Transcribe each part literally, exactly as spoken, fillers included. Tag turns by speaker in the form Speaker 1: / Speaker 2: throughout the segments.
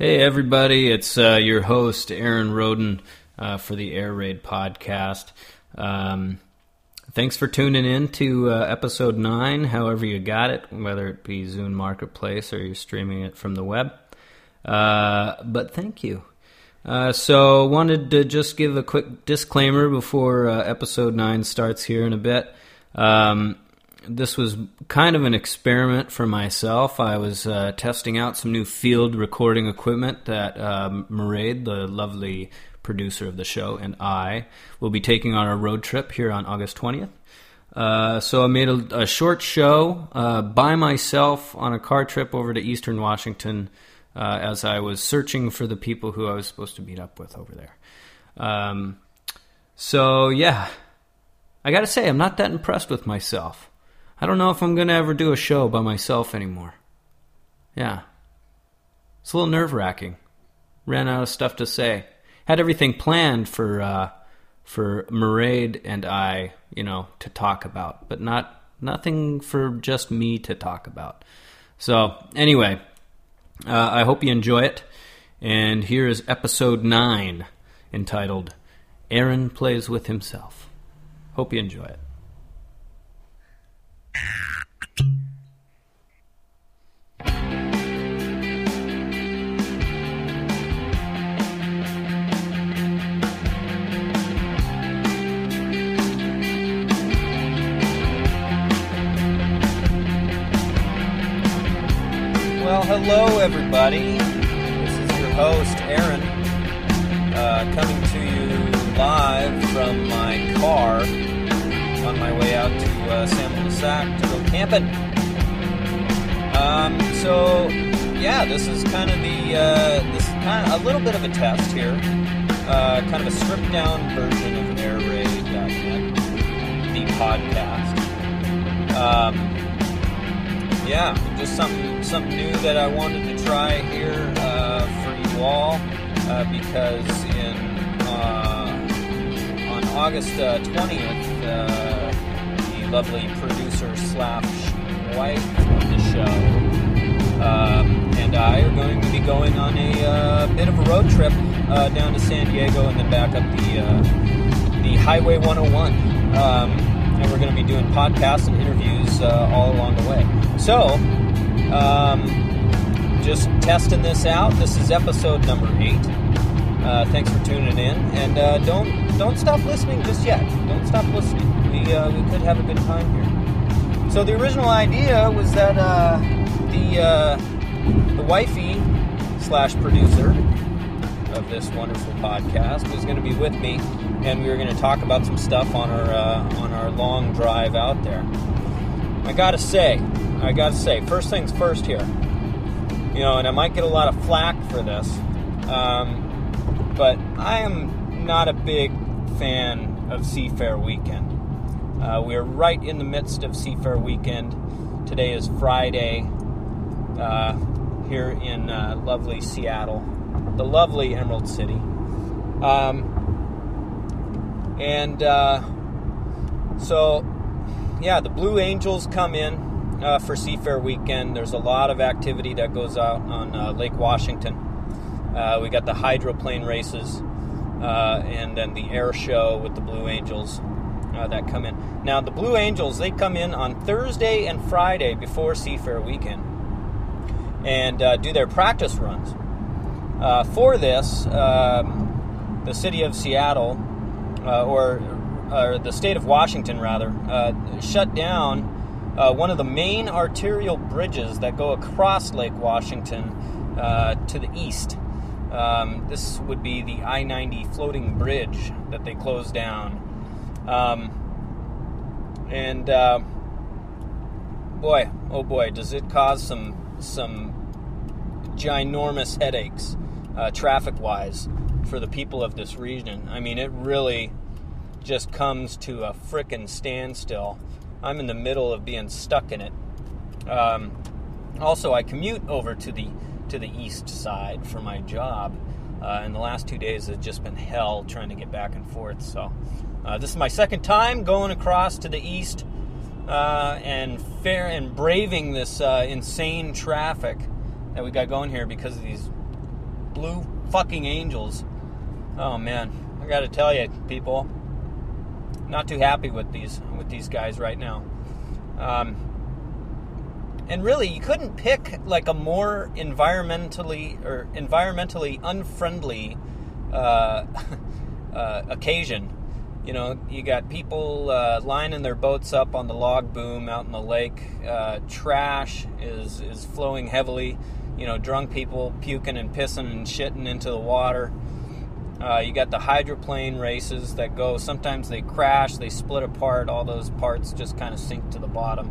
Speaker 1: Hey everybody, it's uh, your host Aaron Roden uh, for the Air Raid podcast. Um, thanks for tuning in to uh, episode nine, however you got it, whether it be Zune Marketplace or you're streaming it from the web. Uh, but thank you. Uh, so wanted to just give a quick disclaimer before uh, episode nine starts here in a bit. Um, This was kind of an experiment for myself. I was uh, testing out some new field recording equipment that um, Mairead, the lovely producer of the show, and I will be taking on a road trip here on August twentieth. Uh, so I made a, a short show uh, by myself on a car trip over to Eastern Washington uh, as I was searching for the people who I was supposed to meet up with over there. Um, so, yeah, I gotta say, I'm not that impressed with myself. I don't know if I'm going to ever do a show by myself anymore. Yeah. It's a little nerve-wracking. Ran out of stuff to say. Had everything planned for uh, for Mairead and I, you know, to talk about, but not nothing for just me to talk about. So, anyway, uh, I hope you enjoy it. And here is episode nine, entitled, Aaron Plays With Himself. Hope you enjoy it.
Speaker 2: Well, hello everybody. This is your host, Aaron, uh, coming to you live from my car on my way out to uh, San Luis to go camping. Um, so, yeah, this is kind of the, uh, this is kind of a little bit of a test here. Uh, kind of a stripped down version of air raid dot net, the podcast. Um, yeah, just something, something new that I wanted to try here, uh, for you all, uh, because in, uh, on August uh, twentieth, uh, the lovely producer slash wife of the show um, and I are going to be going on a uh, bit of a road trip uh, down to San Diego and then back up the uh, the Highway one oh one. Um, and we're going to be doing podcasts and interviews uh, all along the way. So, um, just testing this out. This is episode number eight. Uh, thanks for tuning in, and uh, don't don't stop listening just yet. Don't stop listening. We uh, we could have a good time here. So the original idea was that uh, the uh, the wifey slash producer of this wonderful podcast was going to be with me, and we were going to talk about some stuff on our uh, on our long drive out there. I gotta say, I gotta say, first things first here. You know, and I might get a lot of flack for this. Um, But I am not a big fan of Seafair Weekend. Uh, we're right in the midst of Seafair Weekend. Today is Friday uh, here in uh, lovely Seattle, the lovely Emerald City. Um, and uh, so, yeah, the Blue Angels come in uh, for Seafair Weekend. There's a lot of activity that goes out on uh, Lake Washington. Uh, we got the hydroplane races, uh, and then the air show with the Blue Angels uh, that come in. Now, the Blue Angels, they come in on Thursday and Friday before Seafair Weekend and uh, do their practice runs. Uh, for this, um, the city of Seattle, uh, or, or the state of Washington, rather, uh, shut down uh, one of the main arterial bridges that go across Lake Washington uh, to the east. Um, this would be the I ninety floating bridge that they closed down. Um, and, uh, boy, oh boy, does it cause some some ginormous headaches, uh, traffic-wise, for the people of this region. I mean, it really just comes to a frickin' standstill. I'm in the middle of being stuck in it. Um, also, I commute over to the to the east side for my job. Uh, and the last two days have just been hell trying to get back and forth. So uh, this is my second time going across to the east uh, and fair and braving this uh, insane traffic that we got going here because of these Blue fucking Angels. Oh man, I gotta tell you, people, not too happy with these with these guys right now. Um, and really, you couldn't pick like a more environmentally or environmentally unfriendly uh, uh, occasion. You know, you got people uh, lining their boats up on the log boom out in the lake. Uh, trash is is flowing heavily. You know, drunk people puking and pissing and shitting into the water. Uh, you got the hydroplane races that go. Sometimes they crash, they split apart. All those parts just kind of sink to the bottom.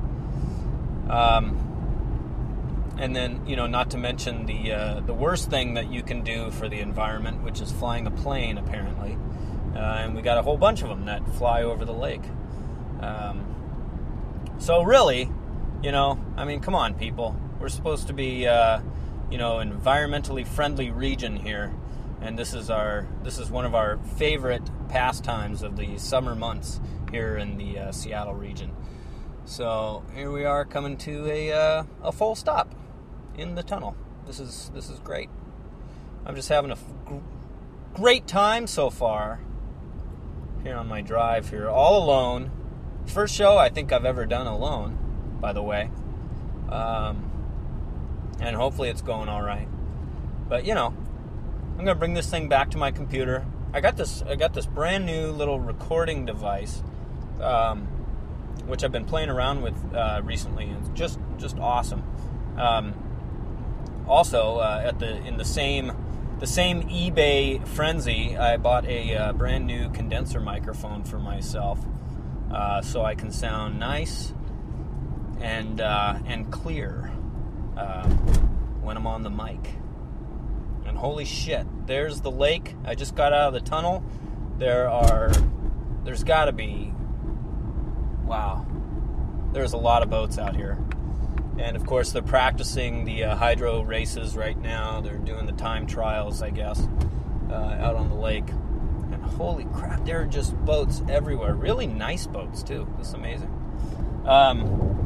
Speaker 2: Um, and then, you know, not to mention the uh, the worst thing that you can do for the environment, which is flying a plane, apparently. Uh, and we got a whole bunch of them that fly over the lake. Um, so really, you know, I mean, come on, people. We're supposed to be, uh, you know, an environmentally friendly region here, and this is our this is one of our favorite pastimes of the summer months here in the uh, Seattle region. So here we are coming to a uh, a full stop in the tunnel. This is this is great. I'm just having a f- great time so far. Here on my drive here, all alone. First show I think I've ever done alone, by the way. Um, and hopefully it's going all right. But you know, I'm gonna bring this thing back to my computer. I got this. I got this brand new little recording device, um, which I've been playing around with uh, recently, and it's just just awesome. Um, also, uh, at the in the same. The same eBay frenzy, I bought a uh, brand new condenser microphone for myself, uh, so I can sound nice and uh, and clear uh, when I'm on the mic. And holy shit, there's the lake. I just got out of the tunnel. There are, there's got to be, wow, there's a lot of boats out here. And, of course, they're practicing the uh, hydro races right now. They're doing the time trials, I guess, uh, out on the lake. And holy crap, there are just boats everywhere. Really nice boats, too. It's amazing. Um,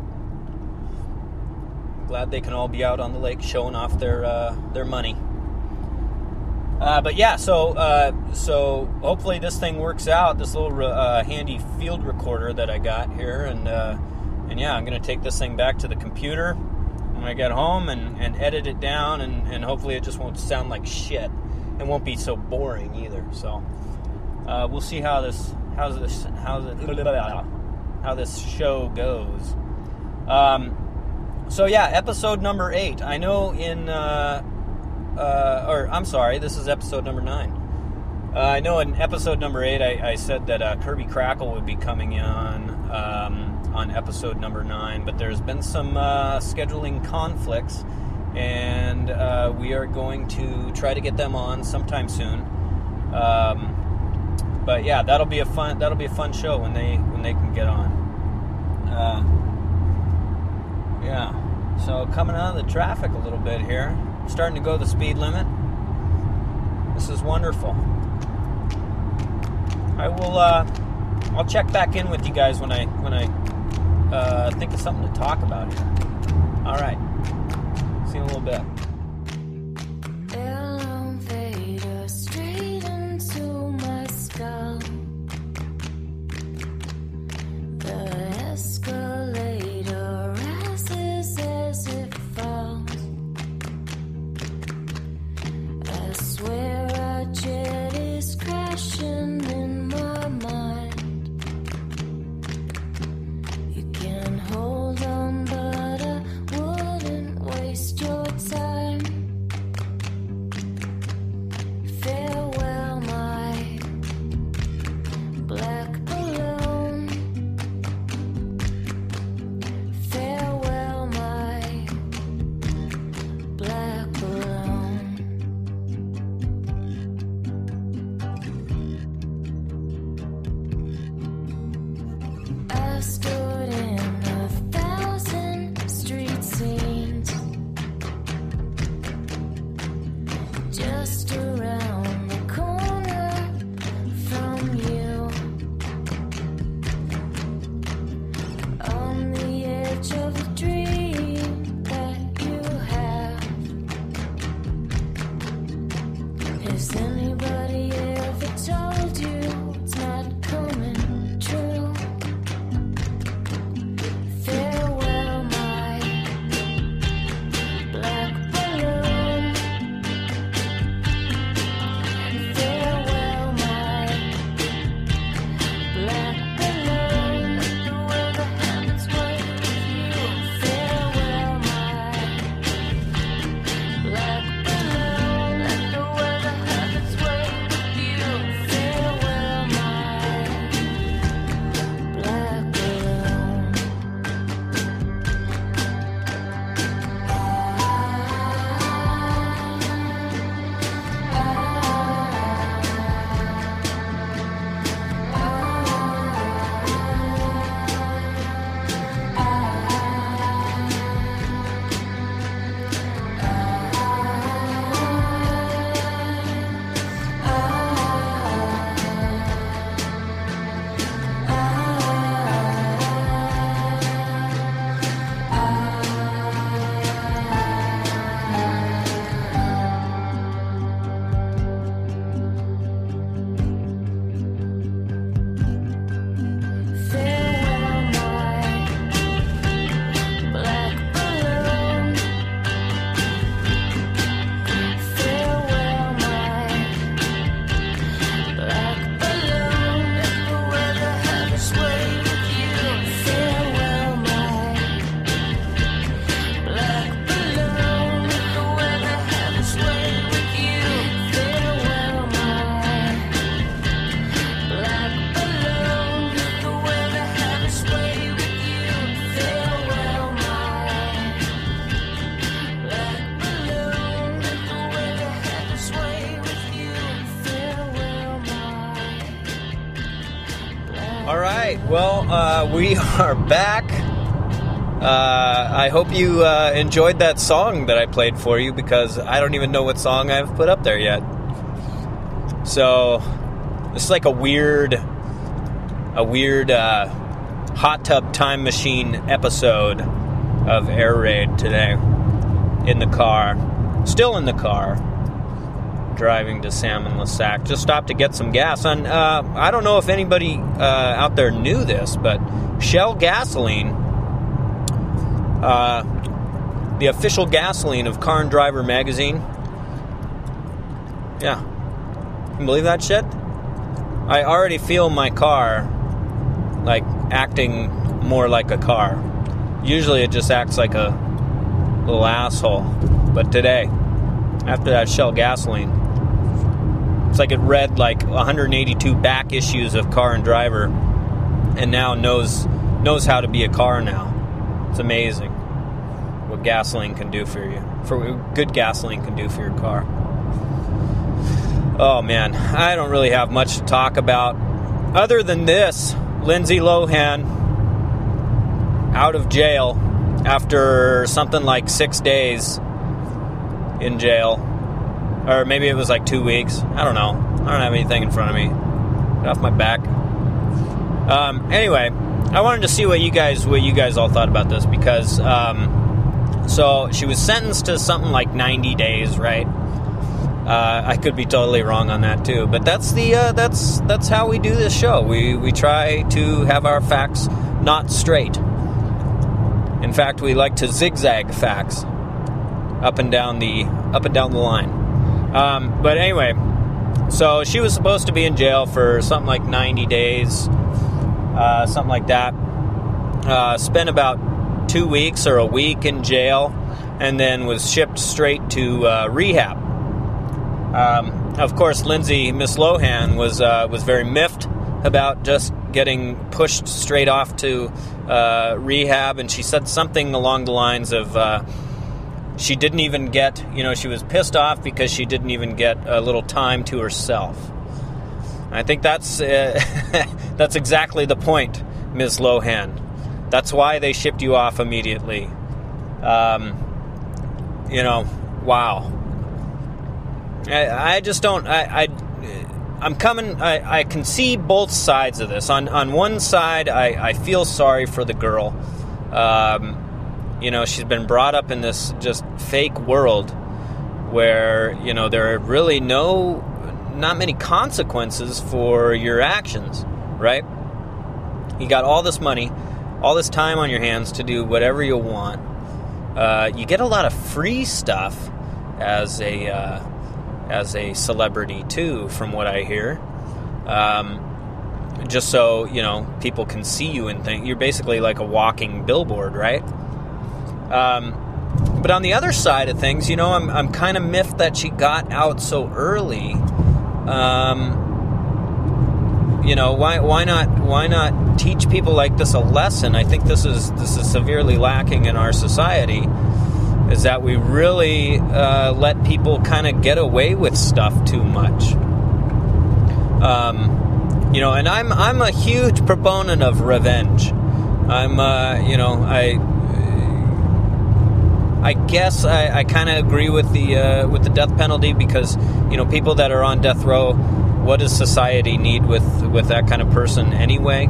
Speaker 2: glad they can all be out on the lake showing off their uh, their money. Uh, but, yeah, so uh, so hopefully this thing works out, this little uh, handy field recorder that I got here. And... Uh, And yeah, I'm going to take this thing back to the computer when I get home and, and edit it down, and, and hopefully it just won't sound like shit. It won't be so boring either. So uh, we'll see how this how this how this, how this show goes. Um, so yeah, episode number eight. I know in uh, uh, or I'm sorry, this is episode number nine. Uh, I know in episode number eight, I, I said that uh, Kirby Crackle would be coming on. Um, on episode number nine, but there's been some uh, scheduling conflicts, and uh, we are going to try to get them on sometime soon. Um, but yeah, that'll be a fun that'll be a fun show when they when they can get on. Uh, yeah, so coming out of the traffic a little bit here, starting to go the speed limit. This is wonderful. I will. Uh, I'll check back in with you guys when I when I. Uh, think of something to talk about here. All right. See you in a little bit.
Speaker 3: Elevator straight into my skull. The escalator rises as it falls. I swear a jet is crashing in my mind. Hold on, but I wouldn't waste your time. Farewell, my black balloon. Farewell, my black balloon. I stood in street scenes just around the corner from you, on the edge of a dream that you have. Has anybody ever told you it's not coming true? Farewell, my black balloon. Farewell, my black balloon. Let the weather have its way with you. Farewell, my black balloon. Let the weather have its way with you. Farewell, my black balloon. Farewell, my black balloon. Farewell, my black balloon. Let the weather have its way with you. Farewell, my black balloon. Let the weather have its way with you. Farewell, my black balloon. Let the weather have its way with you. Farewell, my black balloon. Let the weather have its way with you. Farewell, my black.
Speaker 2: All right. Well, uh, we are back. Uh, I hope you uh, enjoyed that song that I played for you, because I don't even know what song I've put up there yet. So this is like a weird, a weird uh, hot tub time machine episode of Air Raid today. In the car, still in the car, driving to Salmon Lasac. Just stopped to get some gas. And uh, I don't know if anybody uh, out there knew this, but Shell gasoline, uh, the official gasoline of Car and Driver magazine. Yeah, can you believe that shit? I already feel my car like acting more like a car. Usually it just acts like a little asshole, but today, after that Shell gasoline, it's like it read like one hundred eighty-two back issues of Car and Driver, and now knows knows how to be a car now. It's amazing what gasoline can do for you, for good gasoline can do for your car. Oh man, I don't really have much to talk about other than this. Lindsay Lohan out of jail after something like six days in jail. Or maybe it was like two weeks. I don't know. I don't have anything in front of me. Get off my back. Um, anyway, I wanted to see what you guys what you guys all thought about this, because um, so she was sentenced to something like ninety days, right? Uh, I could be totally wrong on that too, but that's the uh, that's that's how we do this show. We we try to have our facts not straight. In fact, we like to zigzag facts up and down the up and down the line. Um, but anyway, so she was supposed to be in jail for something like ninety days, uh, something like that. Uh, spent about two weeks or a week in jail, and then was shipped straight to uh, rehab. Um, of course, Lindsay, Miss Lohan, was uh, was very miffed about just getting pushed straight off to uh, rehab, and she said something along the lines of uh, she didn't even get, you know, she was pissed off because she didn't even get a little time to herself. I think that's uh, that's exactly the point, Miss Lohan. That's why they shipped you off immediately. Um, you know, wow. I, I just don't. I, I, I'm coming. I, I can see both sides of this. On on one side, I, I feel sorry for the girl. Um, you know, she's been brought up in this just fake world where, you know, there are really no, not many consequences for your actions, right? You got all this money, all this time on your hands to do whatever you want. Uh, you get a lot of free stuff as a uh, as a celebrity too, from what I hear. Um, just so, you know, people can see you and think you're basically like a walking billboard, right? Um, but on the other side of things, you know, I'm I'm kind of miffed that she got out so early. Um, you know, why why not why not teach people like this a lesson? I think this is this is severely lacking in our society. Is that we really uh, let people kind of get away with stuff too much. Um, you know, and I'm I'm a huge proponent of revenge. I'm, uh, you know, I I guess I, I kind of agree with the uh, with the death penalty because, you know, people that are on death row, what does society need with, with that kind of person anyway?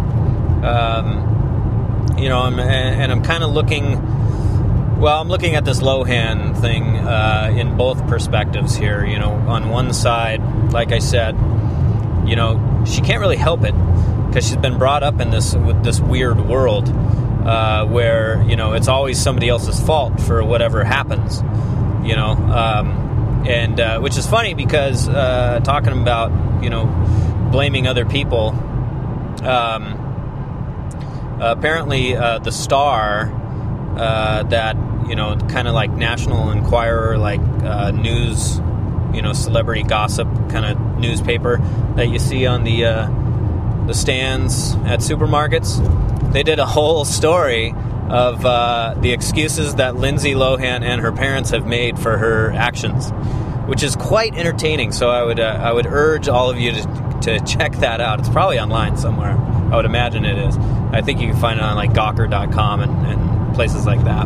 Speaker 2: Um, you know, I'm, and I'm kind of looking. Well, I'm looking at this Lohan thing uh, in both perspectives here. You know, on one side, like I said, you know, she can't really help it because she's been brought up in this with this weird world uh, where, you know, it's always somebody else's fault for whatever happens. You know, um, and uh, which is funny because uh, talking about, you know, blaming other people. Um, apparently, uh, the Star. Uh, that, you know, kind of like National Enquirer, like uh, news, you know, celebrity gossip kind of newspaper that you see on the uh, the stands at supermarkets. They did a whole story of uh, the excuses that Lindsay Lohan and her parents have made for her actions, which is quite entertaining. So I would uh, I would urge all of you to to check that out. It's probably online somewhere. I would imagine it is. I think you can find it on like Gawker dot com and, and places like that.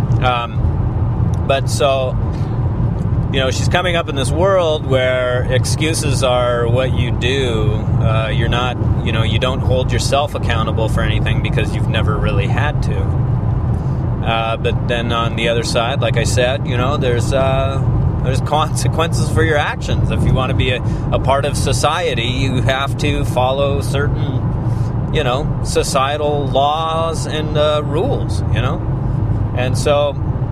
Speaker 2: Um, but so, you know, she's coming up in this world where excuses are what you do. Uh, you're not, you know, you don't hold yourself accountable for anything because you've never really had to. Uh, but then on the other side, like I said, you know, there's uh, there's consequences for your actions. If you want to be a, a part of society, you have to follow certain, you know, societal laws and uh, rules, you know? And so,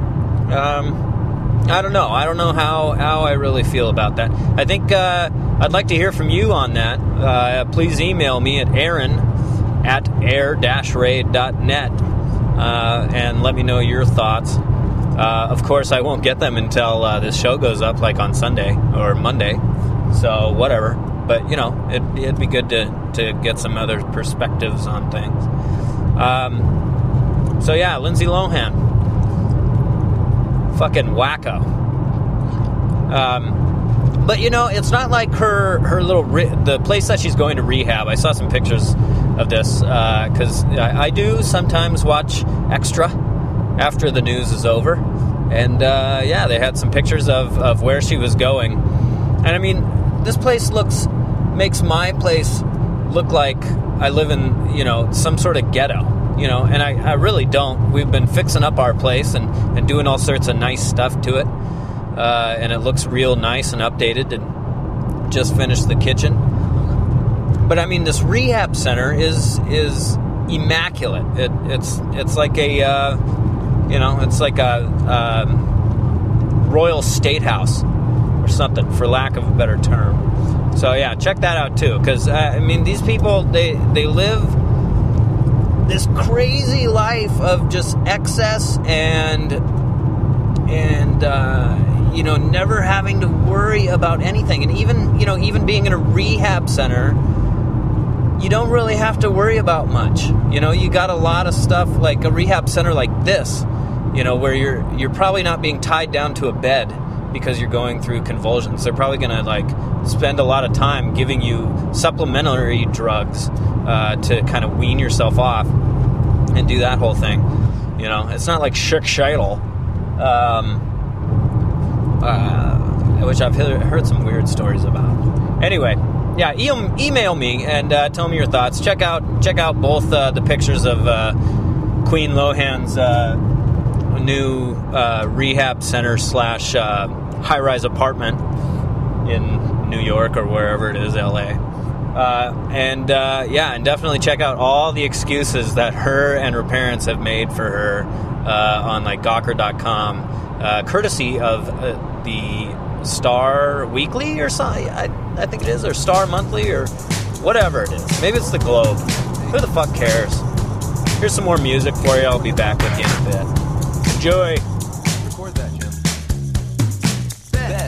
Speaker 2: um, I don't know. I don't know how, how I really feel about that. I think uh, I'd like to hear from you on that. Uh, please email me at aaron at air dash raid dot net uh, and let me know your thoughts. Uh, of course, I won't get them until uh, this show goes up, like on Sunday or Monday. So, whatever. But, you know, it, it'd be good to, to get some other perspectives on things. Um, so, yeah, Lindsay Lohan. Fucking wacko. Um, but, you know, it's not like her, her little... Re- the place that she's going to rehab. I saw some pictures of this because uh, I, I do sometimes watch Extra after the news is over. And, uh, yeah, they had some pictures of, of where she was going. And, I mean... This place looks, makes my place look like I live in, you know, some sort of ghetto, you know, and I, I really don't. We've been fixing up our place and, and doing all sorts of nice stuff to it, uh, and it looks real nice and updated, and just finished the kitchen. But, I mean, this rehab center is is immaculate. It, it's it's like a, uh, you know, it's like a um, Royal State House. Or something, for lack of a better term. So yeah, check that out too. Because uh, I mean, these people they they live this crazy life of just excess and and uh, you know, never having to worry about anything. And even you know, even being in a rehab center, you don't really have to worry about much. You know, you got a lot of stuff like a rehab center like this. You know, where you're you're probably not being tied down to a bed because you're going through convulsions. They're probably going to like spend a lot of time giving you supplementary drugs uh, to kind of wean yourself off and do that whole thing. You know, it's not like Schick Scheidel, um, uh, which I've heard some weird stories about. Anyway, yeah, e- email me and uh, tell me your thoughts. Check out check out both uh, the pictures of uh, Queen Lohan's uh, new uh, rehab center slash uh, high-rise apartment in New York or wherever it is, L A. Uh, and uh, yeah, and definitely check out all the excuses that her and her parents have made for her uh, on like Gawker dot com, uh, courtesy of uh, the Star Weekly or something. I, I think it is, or Star Monthly, or whatever it is. Maybe it's the Globe. Who the fuck cares? Here's some more music for you. I'll be back with you in a bit. Enjoy.
Speaker 4: Record that, Jim. Bet.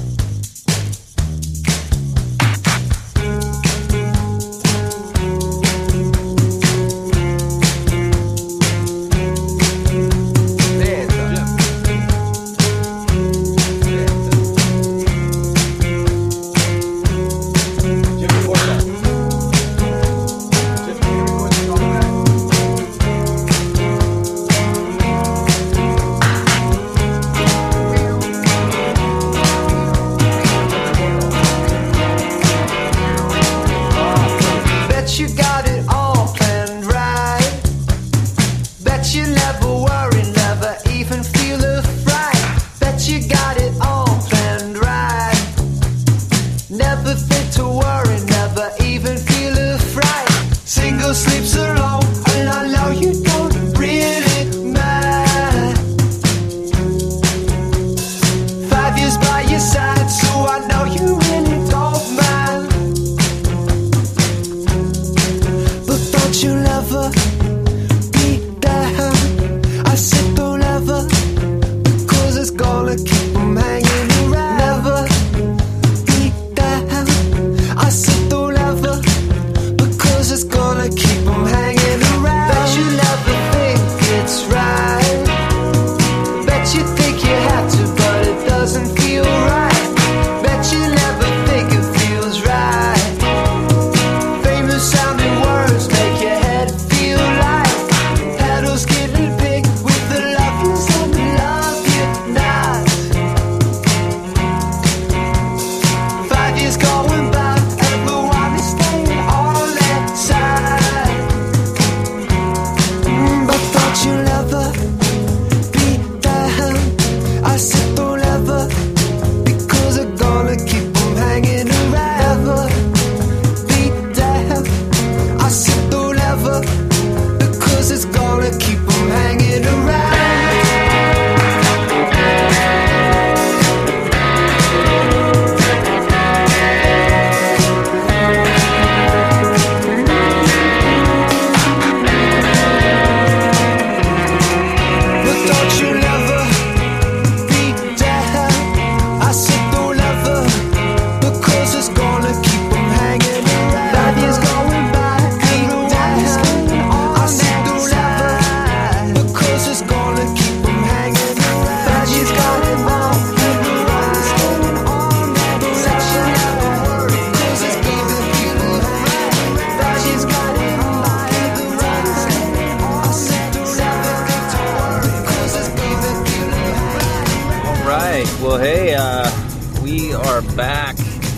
Speaker 2: Well, hey, uh, we are back,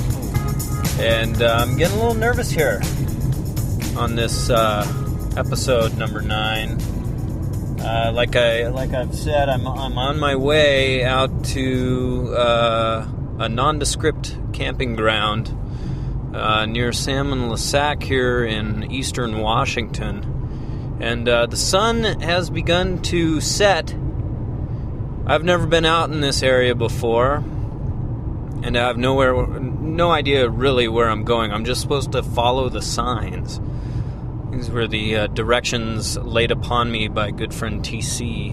Speaker 2: and uh, I'm getting a little nervous here on this uh, episode number nine. Uh, like I like I've said, I'm I'm on my way out to uh, a nondescript camping ground uh, near Salmon-Lesac here in eastern Washington, and uh, the sun has begun to set. I've never been out in this area before, and I have nowhere, no idea really where I'm going. I'm just supposed to follow the signs. These were the uh, directions laid upon me by good friend T C.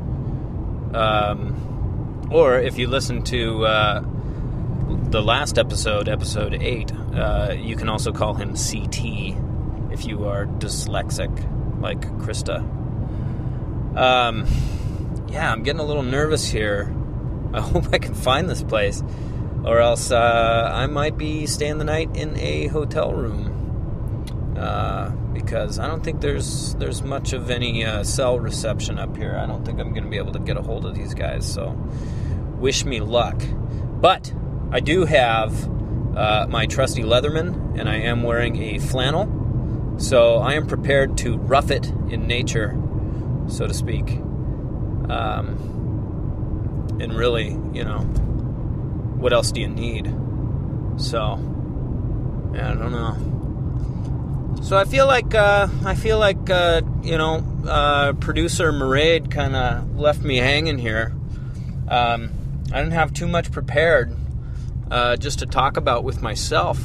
Speaker 2: Um, or if you listen to uh, the last episode, episode eight, uh, you can also call him C T if you are dyslexic, like Krista. Um... Yeah, I'm getting a little nervous here. I hope I can find this place, or else uh, I might be staying the night in a hotel room, uh, because I don't think there's there's much of any uh, cell reception up here. I don't think I'm going to be able to get a hold of these guys, so wish me luck. But I do have uh, my trusty Leatherman, and I am wearing a flannel, so I am prepared to rough it in nature, so to speak. Um, and really, you know, what else do you need? So, yeah, I don't know. So I feel like, uh, I feel like, uh, you know, uh, producer Mairead kind of left me hanging here. Um, I didn't have too much prepared, uh, just to talk about with myself.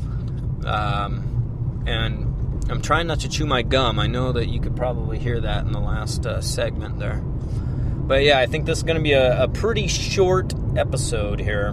Speaker 2: Um, and I'm trying not to chew my gum. I know that you could probably hear that in the last uh, segment there. But yeah, I think this is going to be a, a pretty short episode here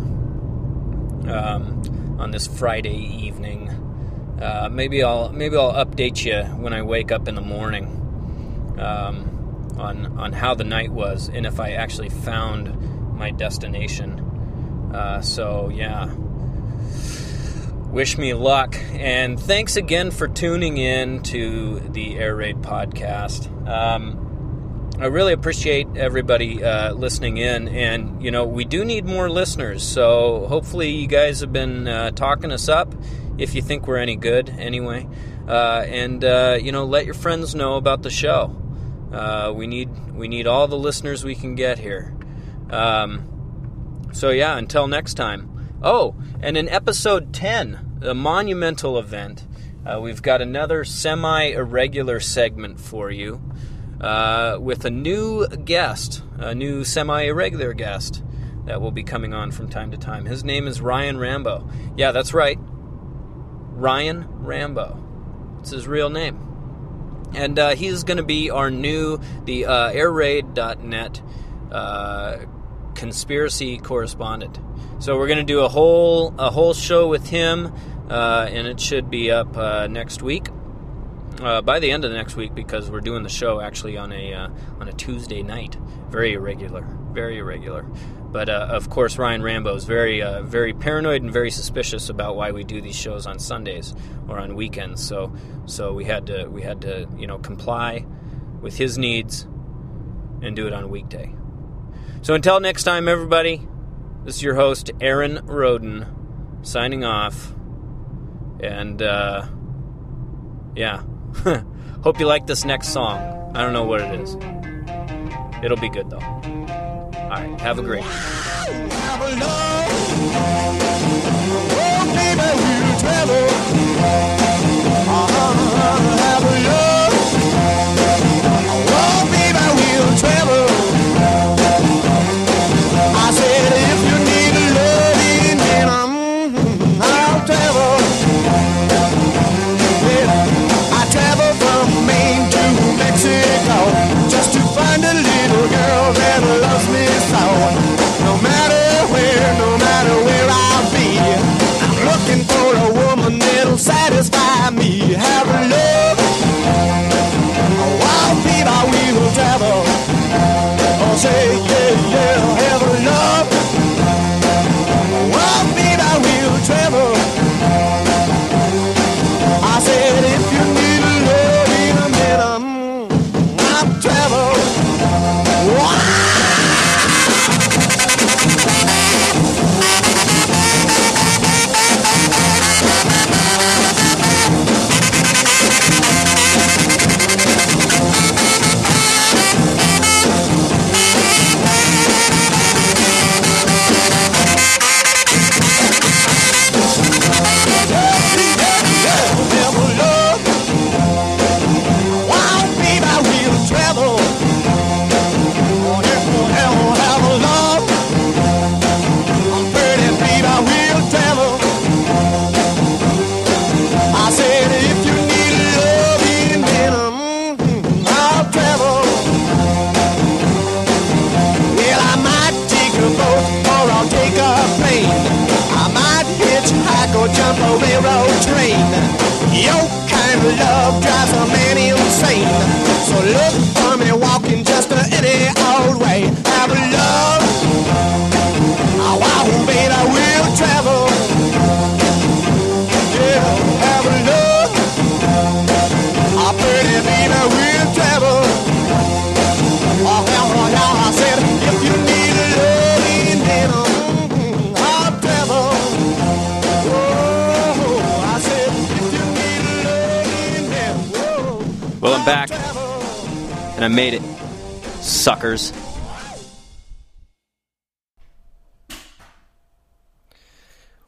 Speaker 2: um, on this Friday evening. Uh, maybe I'll maybe I'll update you when I wake up in the morning um, on on how the night was and if I actually found my destination. Uh, so yeah, wish me luck, and thanks again for tuning in to the Air Raid podcast. Um, I really appreciate everybody uh, listening in, and, you know, we do need more listeners, so hopefully you guys have been uh, talking us up, if you think we're any good, anyway, uh, and, uh, you know, let your friends know about the show. Uh, we need we need all the listeners we can get here. Um, so, yeah, until next time. Oh, and in episode ten, the monumental event, uh, we've got another semi-irregular segment for you. Uh, with a new guest, a new semi-irregular guest that will be coming on from time to time. His name is Ryan Rambo. Yeah, that's right. Ryan Rambo. It's his real name. And uh, he's going to be our new, the uh, air raid dot net uh, conspiracy correspondent. So we're going to do a whole a whole show with him, uh, and it should be up uh, next week. Uh, by the end of the next week, because we're doing the show actually on a uh, on a Tuesday night. Very irregular, very irregular. But uh, of course, Ryan Rambo is very uh, very paranoid and very suspicious about why we do these shows on Sundays or on weekends. So so we had to we had to you know comply with his needs and do it on a weekday. So until next time, everybody, this is your host Aaron Roden signing off, and uh, yeah. Hope you like this next song. I don't know what it is. It'll be good, though. All right, have a great
Speaker 5: just to find a little girl that loves me so. No matter where, no matter where I'll be, I'm looking for a woman that'll satisfy me. Have a love, a wild people we will travel. Oh, say yeah, yeah, have a love, a wild people we will travel. I said if you need a love in a minute, travel. Jump a railroad train. Your kind of love drives a man insane. So look for me walking just any old way. Have a love, oh, wow, baby, I will travel. Yeah, have a love, oh, pretty baby, I will travel. Oh, hell, oh, hell, I said, if you need a loving, then I'll travel.
Speaker 1: Well, I'm back, and I made it, suckers.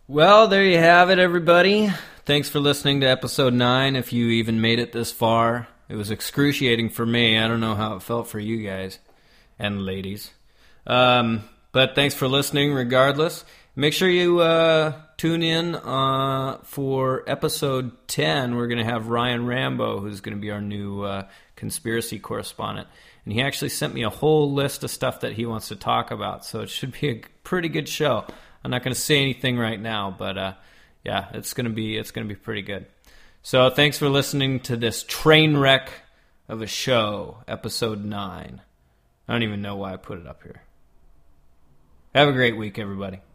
Speaker 1: Well, there you have it, everybody. Thanks for listening to episode nine, if you even made it this far. It was excruciating for me. I don't know how it felt for you guys and ladies. Um, but thanks for listening regardless. Make sure you uh, tune in uh, for episode ten. We're going to have Ryan Rambo, who's going to be our new uh, conspiracy correspondent. And he actually sent me a whole list of stuff that he wants to talk about. So it should be a pretty good show. I'm not going to say anything right now, but uh, yeah, it's going to be it's going to be pretty good. So thanks for listening to this train wreck of a show, episode nine. I don't even know why I put it up here. Have a great week, everybody.